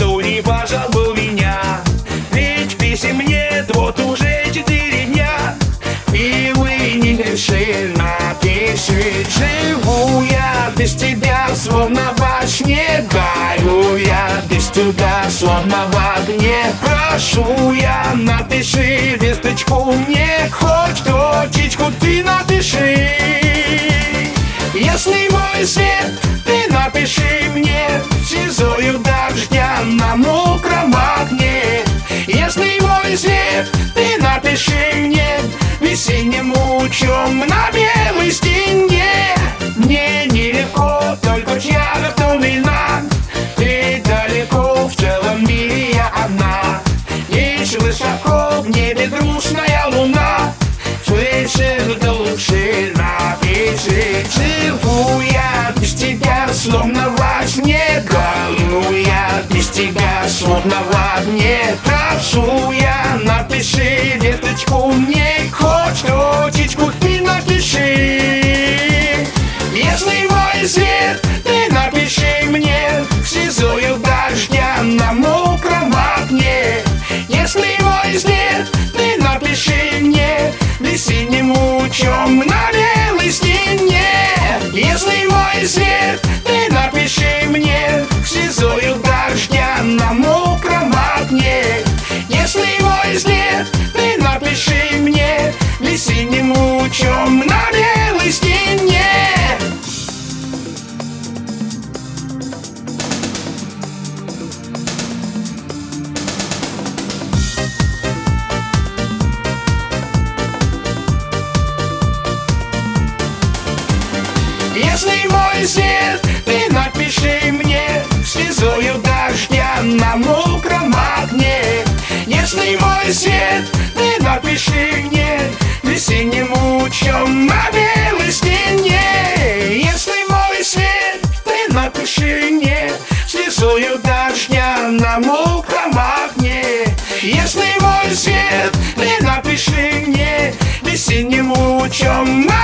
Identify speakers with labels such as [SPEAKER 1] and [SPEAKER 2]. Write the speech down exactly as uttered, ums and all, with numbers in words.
[SPEAKER 1] кто не пожалел меня. Ведь писем нет вот уже четыре дня, и вы не решили напиши. Живу я без тебя, словно во сне. Горю я без тебя, словно в огне. Прошу я, напиши весточку мне, хоть точечку ты напиши. Если мой свет, ты напиши мне сизою дождя на мокром окне. Если мой свет, ты напиши мне весенним лучом на белой стене. Мне нелегко, только я готовлена, ты далеко, в целом мире я одна. Есть высоко в небе грустная луна, слышишь души напиши. Живу я без тебя, словно во сне. Горю я без тебя, словно в огне. Прошу я, напиши весточку мне, хоть точечку ты напиши. Если мой свет, ты напиши мне сизою дождя на мокром окне. Если мой свет, ты напиши мне весенним лучом на белой стене. Если мой свет, ты напиши мне сизою дождя на мокром окне. Если мой свет, ты напиши мне весенним лучом на белой стене. Если мой свет, ты напиши мне слезою дождя на мокром окне. Если мой свет, ты напиши мне весенним лучом на белой стене. Если мой свет, ты напиши мне слезою дождя на мокром окне. Если мой свет, ты напиши мне весенним лучом на